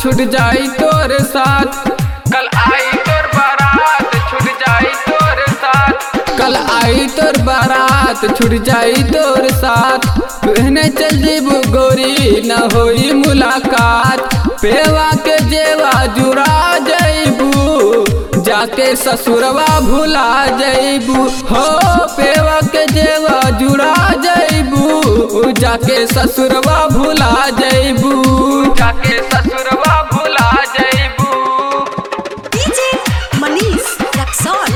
छूट जाई तोर साथ। कल आई तोर बारात छूट जाई तोर साथ। कल आई तोर बारात छूट जाई तोर साथ। पहने चल जेबू गोरी न होई मुलाकात। पेवा के जेवा जुड़ा जईबू जाके ससुरवा भुला जईबू हो। पेवा के जेवा जुड़ा जईबू जाके ससुरवा भुला जईबू। जाके ससुरवा भुला जईबू। डीजे मनीष रक्सौल।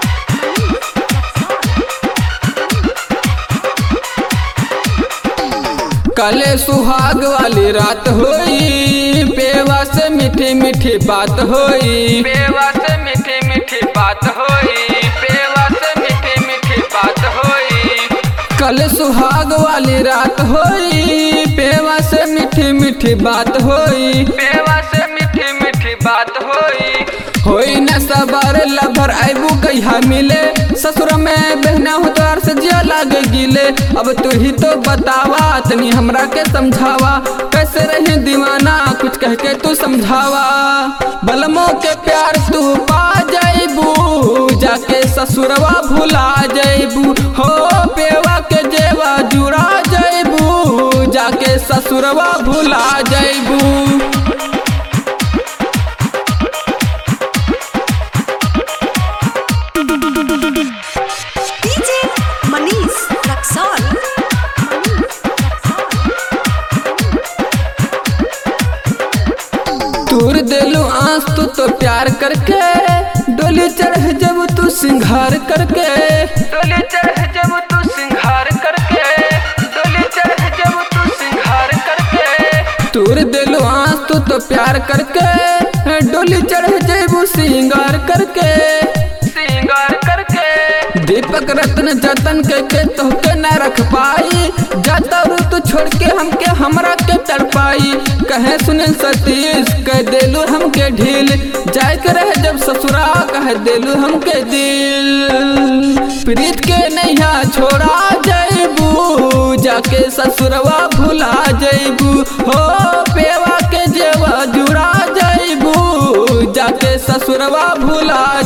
कले सुहाग वाली रात होई। पेवा से मीठी मीठी बात होई। पेवा से मीठी मीठी बात होई। पेवा से मीठी मीठी बात होई। कल सुहाग वाली रात होई। पेवा से मीठी मीठी बात होई। पेवा से मीठी मीठी बात होई। होई न सबर लभर आइबू कहिया मिले। ससुर में बहना हो तोर से जिया लागे गिले। अब तू ही तो बतावा तनी हमरा के समझावा। कैसे रहे दीवाना कुछ कह के तू समझावा। बलमो के प्यार तू पा जाइबू जाके ससुरवा भुला जाइबू हो। पेवा के जेवा जुड़ा जाइबू जाके ससुरवा भुला जाइबू। डीजे मनीष रक्सौल। तूर दिलू आंस तू तो प्यार करके। डोली चढ़ जब तू सिंगार करके। डोली चढ़ जब तू सिंगार करके। डोली चढ़ जब तू सिंगार करके। तूर दिलू आंस तू तो प्यार करके। डोली चढ़ जेबू सिंगार करके। सिंगार करके दीपक रत्न जतन के तोहके न रख पाई। जाता रू तू छोड़ के हमके हमरा के तड़पाई। कहे सुनील सतीश कह देलू हमके ढील। जाए के रहे जब ससुरा कह देलू हमके दिल। प्रीत के नैया छोड़ा जईबू जाके ससुरवा भुला जईबू हो। पेवा के जेवा जुड़ा जईबू जाके ससुरवा भुला